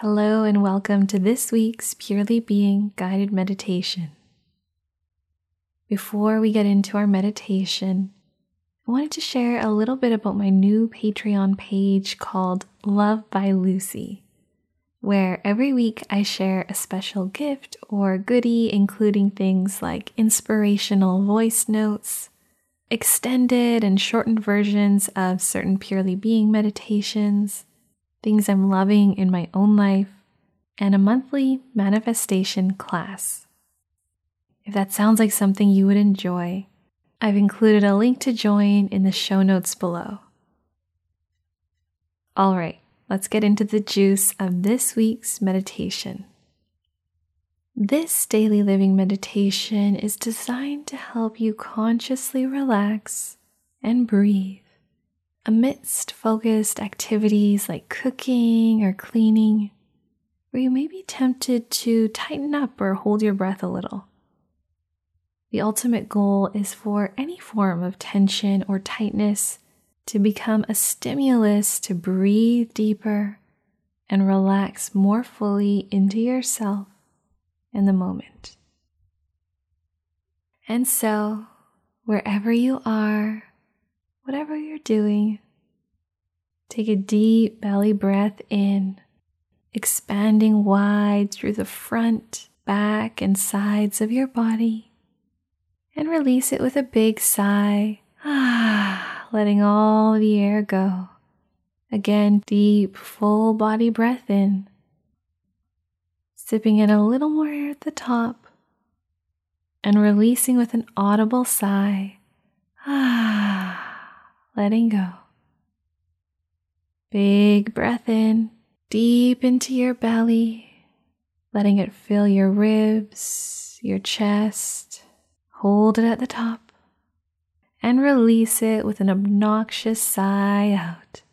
Hello and welcome to this week's Purely Being guided meditation. Before we get into our meditation, I wanted to share a little bit about my new Patreon page called Love by Lucy, where every week I share a special gift or goodie, including things like inspirational voice notes, extended and shortened versions of certain Purely Being meditations, things I'm loving in my own life, and a monthly manifestation class. If that sounds like something you would enjoy, I've included a link to join in the show notes below. All right, let's get into the juice of this week's meditation. This daily living meditation is designed to help you consciously relax and breathe amidst focused activities like cooking or cleaning, where you may be tempted to tighten up or hold your breath a little. The ultimate goal is for any form of tension or tightness to become a stimulus to breathe deeper and relax more fully into yourself and the moment. And so, wherever you are, whatever you're doing, take a deep belly breath in, expanding wide through the front, back, and sides of your body, and release it with a big sigh, letting all the air go. Again, deep, full body breath in, sipping in a little more air at the top, and releasing with an audible sigh, letting go. Big breath in, deep into your belly, letting it fill your ribs, your chest. Hold it at the top, and release it with an obnoxious sigh out.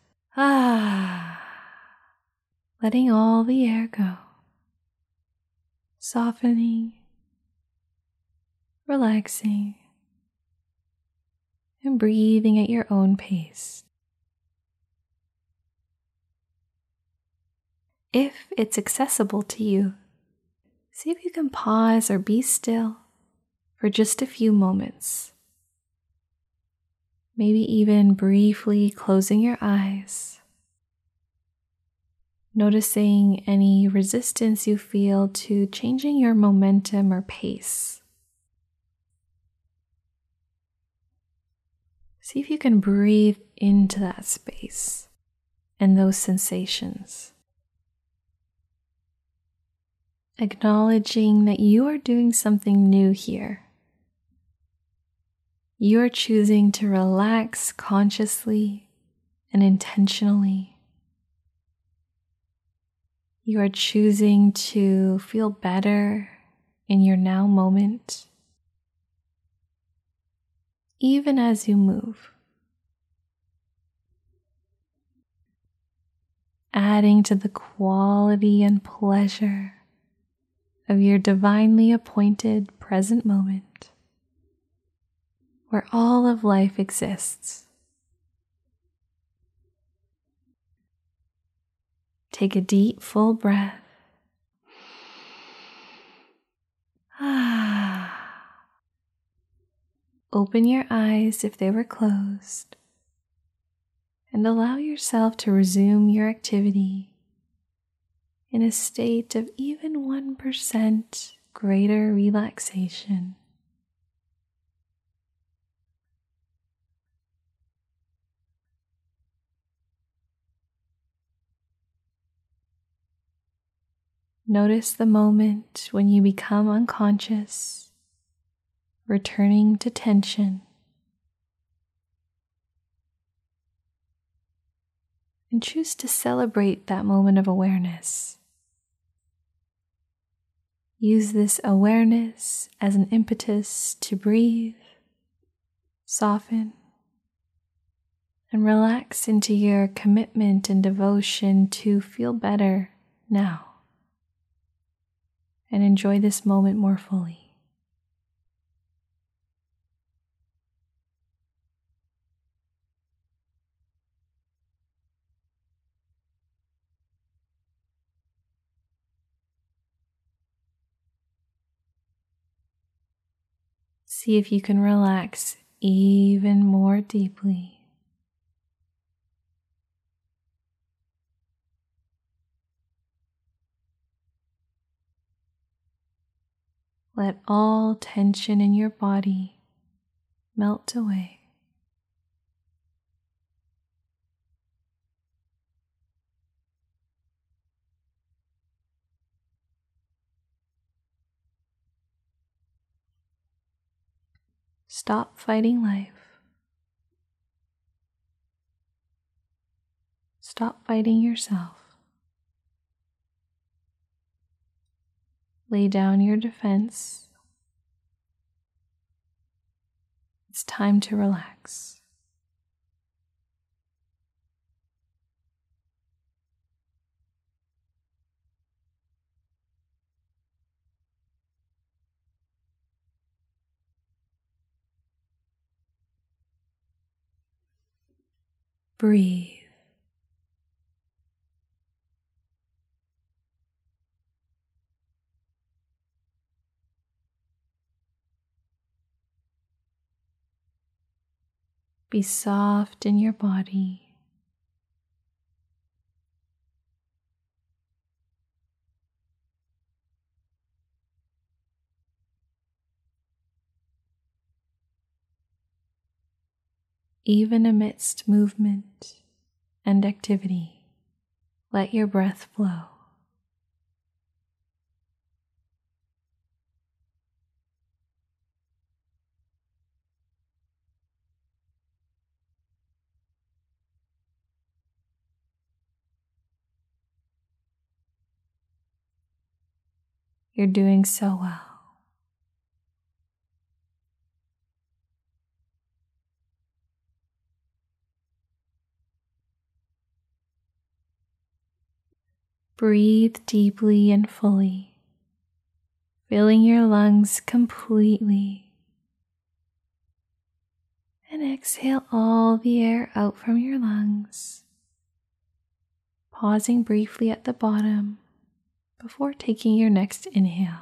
Letting all the air go. Softening, relaxing, and breathing at your own pace. If it's accessible to you, see if you can pause or be still for just a few moments. Maybe even briefly closing your eyes, noticing any resistance you feel to changing your momentum or pace. See if you can breathe into that space and those sensations. Acknowledging that you are doing something new here. You are choosing to relax consciously and intentionally. You are choosing to feel better in your now moment, even as you move. Adding to the quality and pleasure of your divinely appointed present moment, where all of life exists. Take a deep, full breath. Open your eyes if they were closed, and allow yourself to resume your activity in a state of even 1% greater relaxation. Notice the moment when you become unconscious, returning to tension, and choose to celebrate that moment of awareness. Use this awareness as an impetus to breathe, soften, and relax into your commitment and devotion to feel better now, and enjoy this moment more fully. See if you can relax even more deeply. Let all tension in your body melt away. Stop fighting life. Stop fighting yourself. Lay down your defense. It's time to relax. Breathe. Be soft in your body. Even amidst movement and activity, let your breath flow. You're doing so well. Breathe deeply and fully, filling your lungs completely. And exhale all the air out from your lungs, pausing briefly at the bottom before taking your next inhale.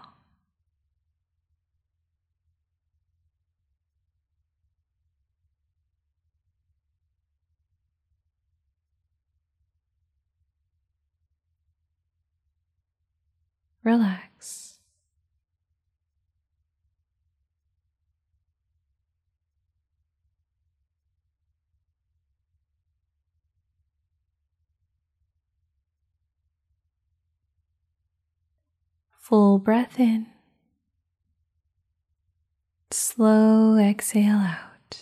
Relax. Full breath in. Slow exhale out.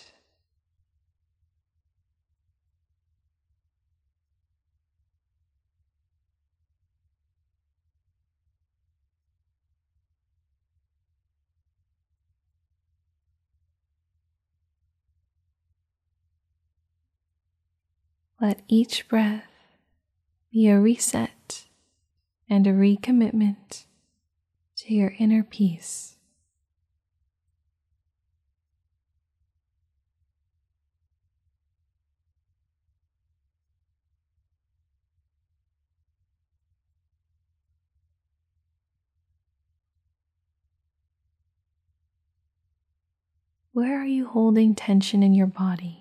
Let each breath be a reset and a recommitment to your inner peace. Where are you holding tension in your body?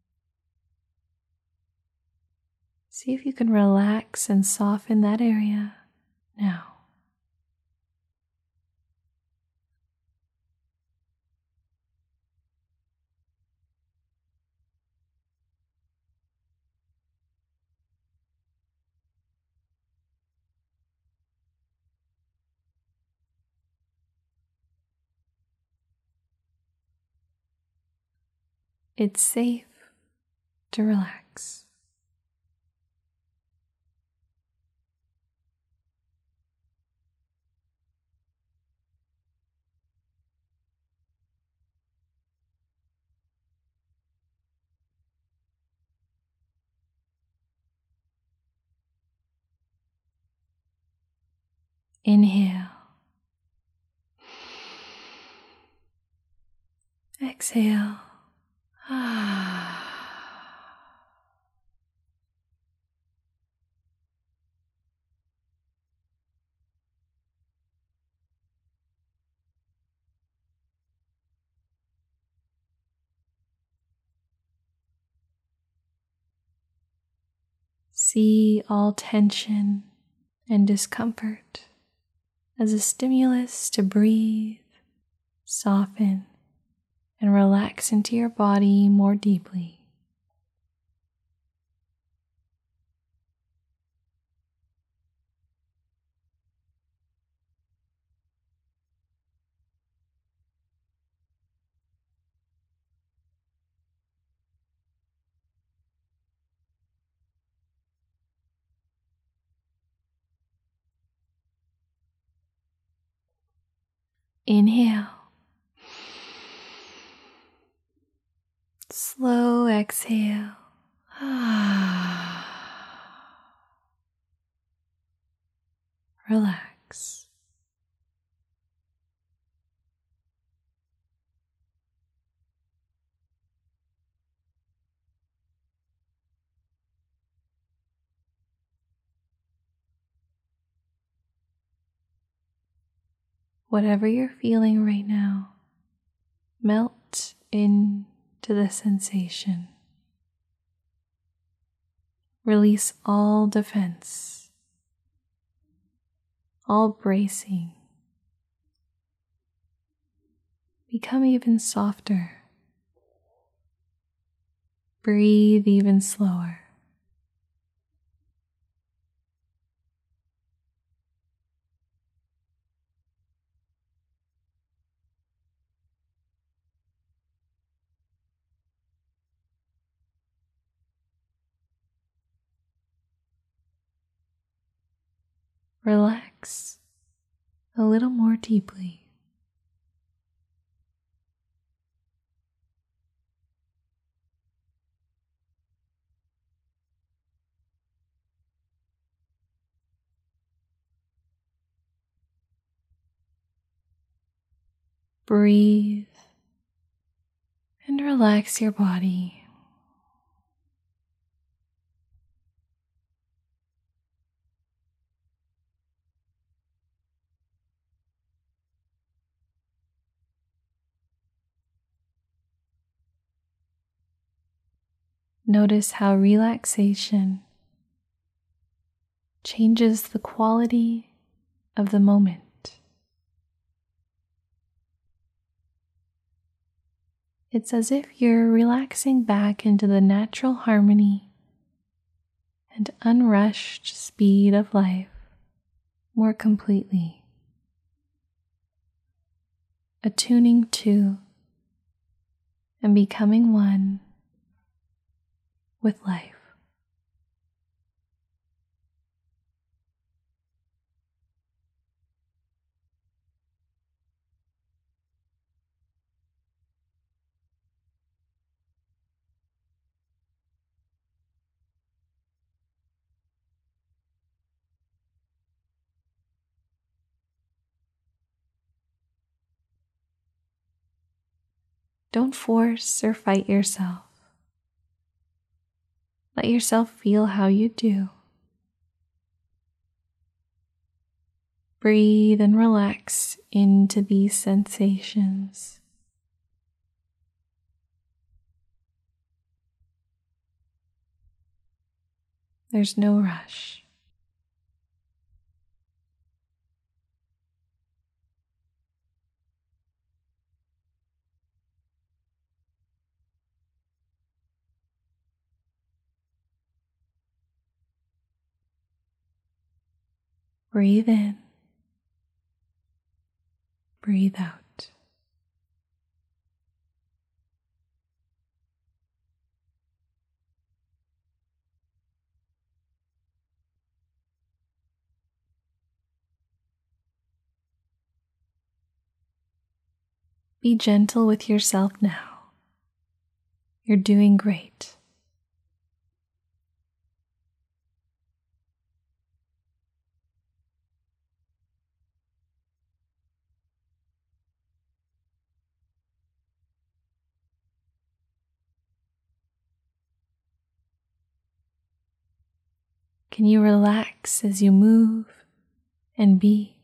See if you can relax and soften that area now. It's safe to relax. Inhale. Exhale. See all tension and discomfort as a stimulus to breathe, soften, and relax into your body more deeply. Inhale. Slow exhale. Relax. Whatever you're feeling right now, melt into the sensation. Release all defense, all bracing. Become even softer. Breathe even slower. Relax a little more deeply. Breathe and relax your body. Notice how relaxation changes the quality of the moment. It's as if you're relaxing back into the natural harmony and unrushed speed of life more completely, attuning to and becoming one with life. Don't force or fight yourself. Let yourself feel how you do. Breathe and relax into these sensations. There's no rush. Breathe in. Breathe out. Be gentle with yourself now. You're doing great. Can you relax as you move and be?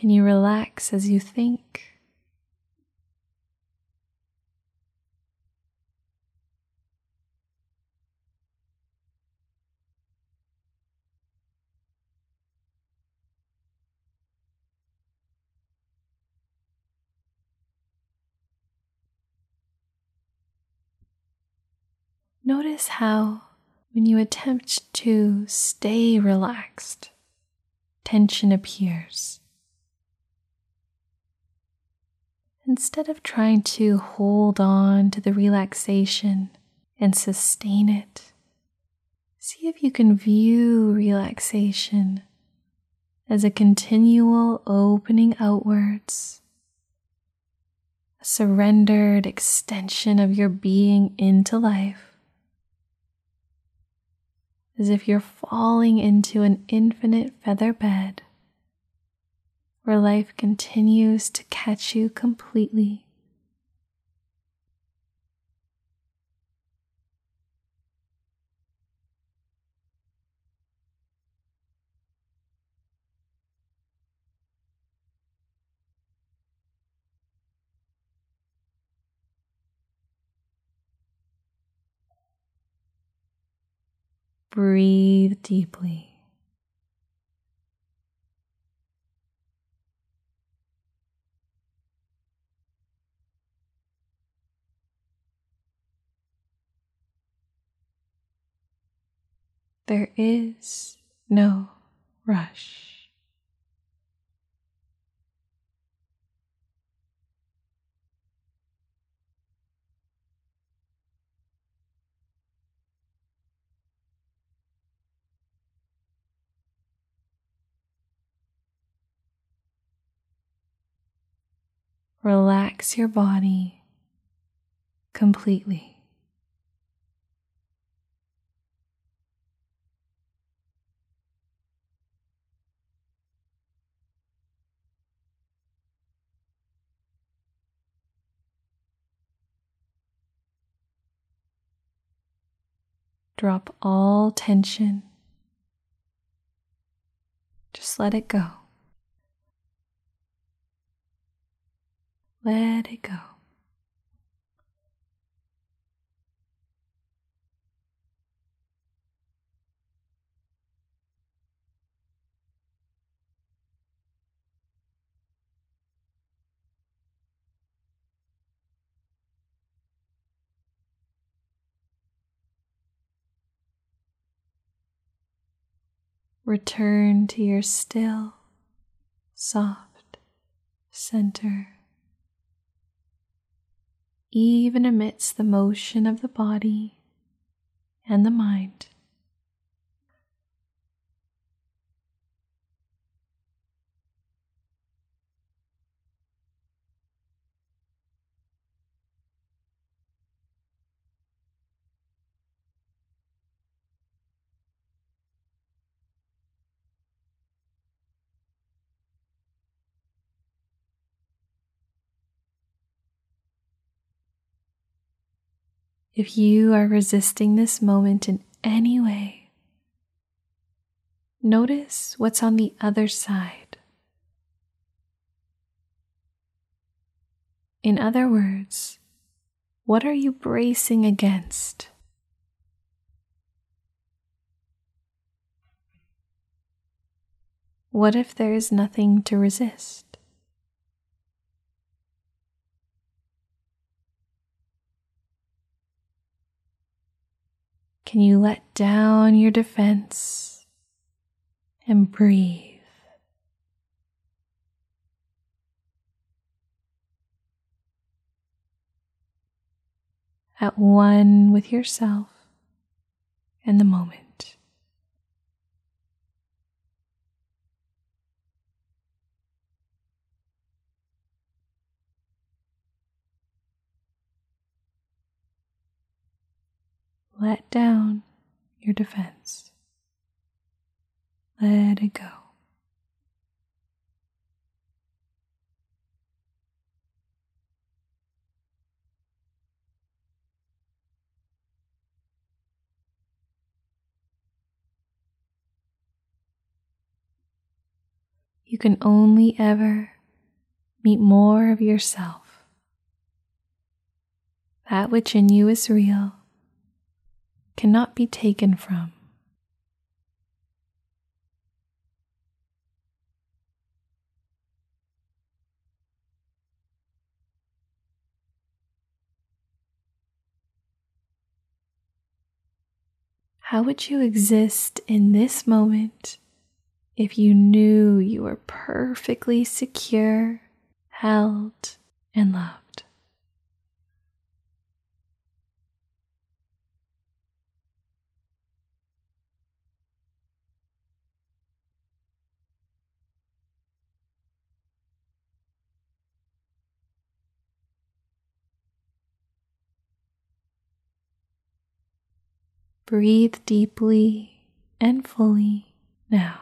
Can you relax as you think? Notice how, when you attempt to stay relaxed, tension appears. Instead of trying to hold on to the relaxation and sustain it, see if you can view relaxation as a continual opening outwards, a surrendered extension of your being into life, as if you're falling into an infinite feather bed where life continues to catch you completely. Breathe deeply. There is no rush. Relax your body completely. Drop all tension. Just let it go. Let it go. Return to your still, soft center. Even amidst the motion of the body and the mind. If you are resisting this moment in any way, notice what's on the other side. In other words, what are you bracing against? What if there is nothing to resist? Can you let down your defense and breathe? At one with yourself and the moment. Let down your defense. Let it go. you can only ever meet more of yourself. That which in you is real cannot be taken from. How would you exist in this moment if you knew you were perfectly secure, held, and loved? Breathe deeply and fully now.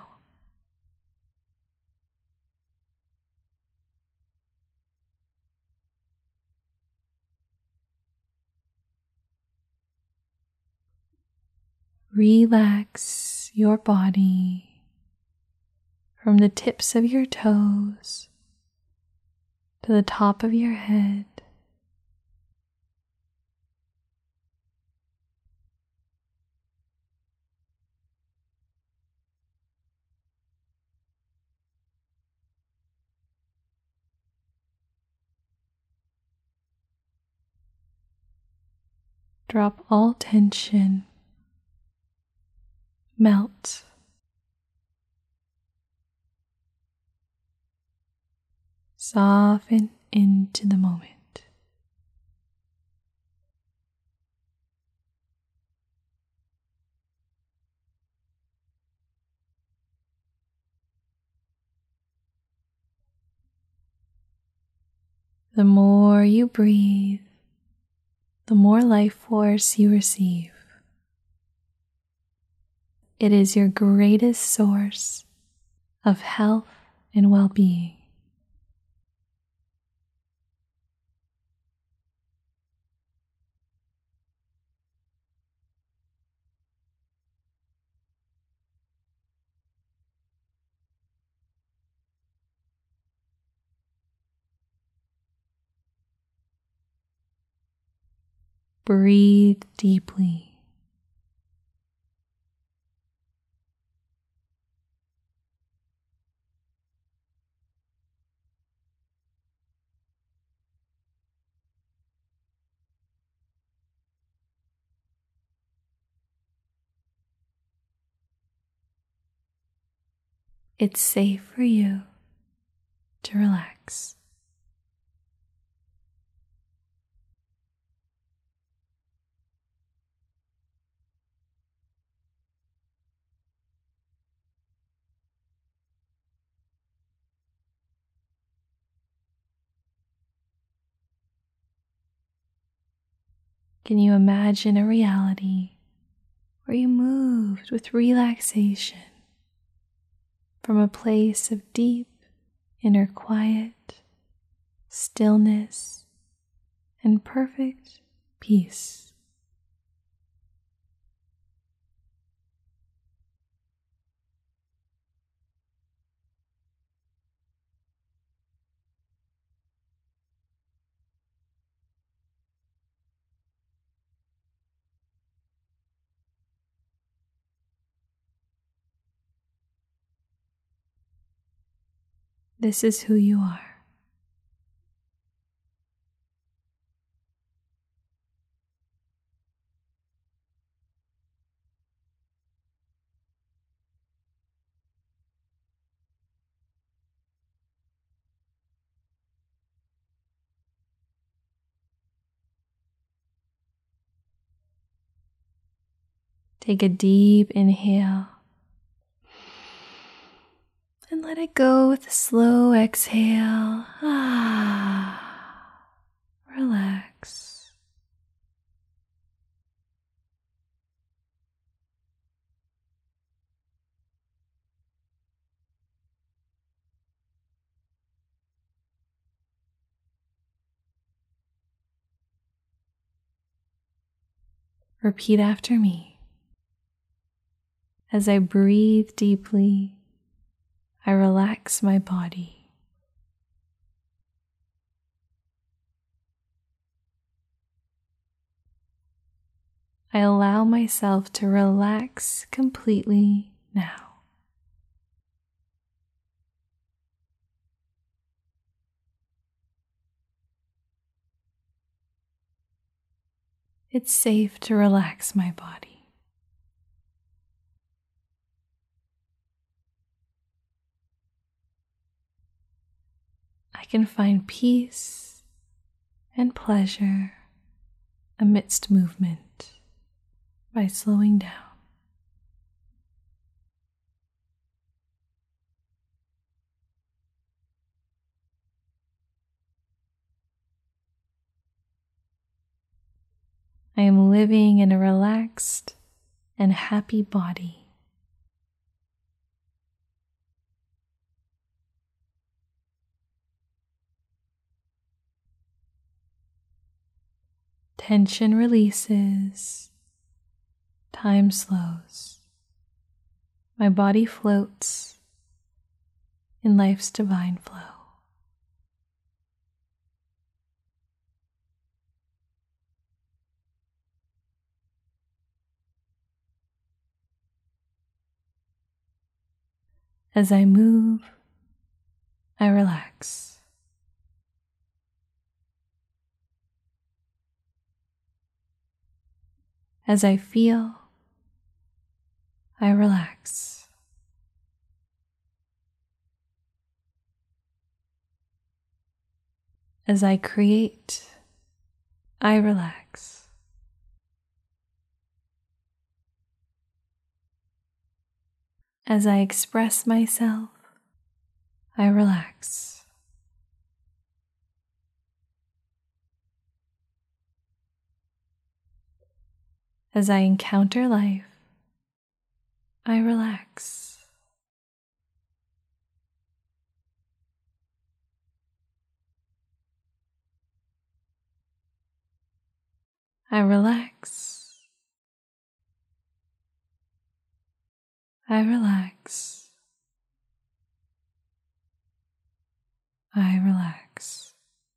Relax your body from the tips of your toes to the top of your head. Drop all tension. Melt. Soften into the moment. The more you breathe, the more life force you receive. It is your greatest source of health and well-being. Breathe deeply. It's safe for you to relax. Can you imagine a reality where you moved with relaxation from a place of deep inner quiet, stillness, and perfect peace? This is who you are. Take a deep inhale and let it go with a slow exhale. Relax. Repeat after me. As I breathe deeply, I relax my body. I allow myself to relax completely now. It's safe to relax my body. I can find peace and pleasure amidst movement by slowing down. I am living in a relaxed and happy body. Tension releases, time slows. My body floats in life's divine flow. As I move, I relax. As I feel, I relax. As I create, I relax. As I express myself, I relax. As I encounter life, I relax. I relax. I relax. I relax.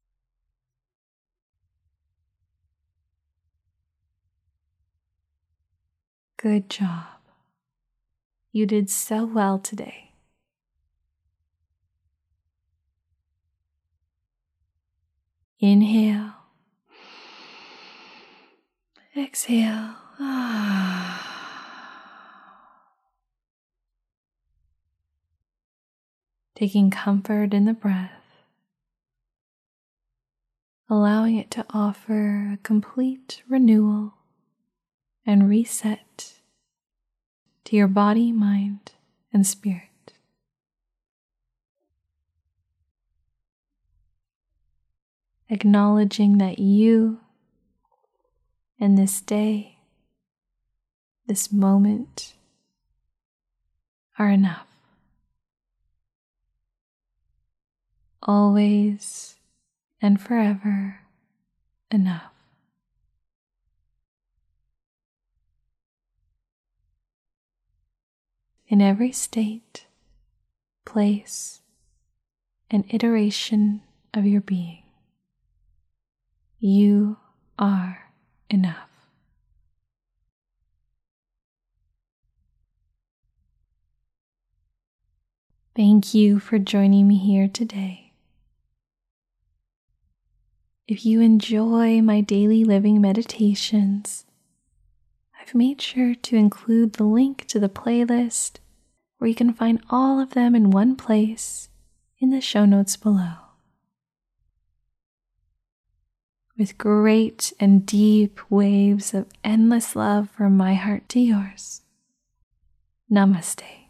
Good job. You did so well today. Inhale. Exhale. Taking comfort in the breath, allowing it to offer a complete renewal and reset to your body, mind, and spirit. Acknowledging that you and this day, this moment, are enough. Always and forever enough. In every state, place, and iteration of your being, you are enough. Thank you for joining me here today. If you enjoy my daily living meditations, I've made sure to include the link to the playlist where you can find all of them in one place in the show notes below. With great and deep waves of endless love from my heart to yours. Namaste.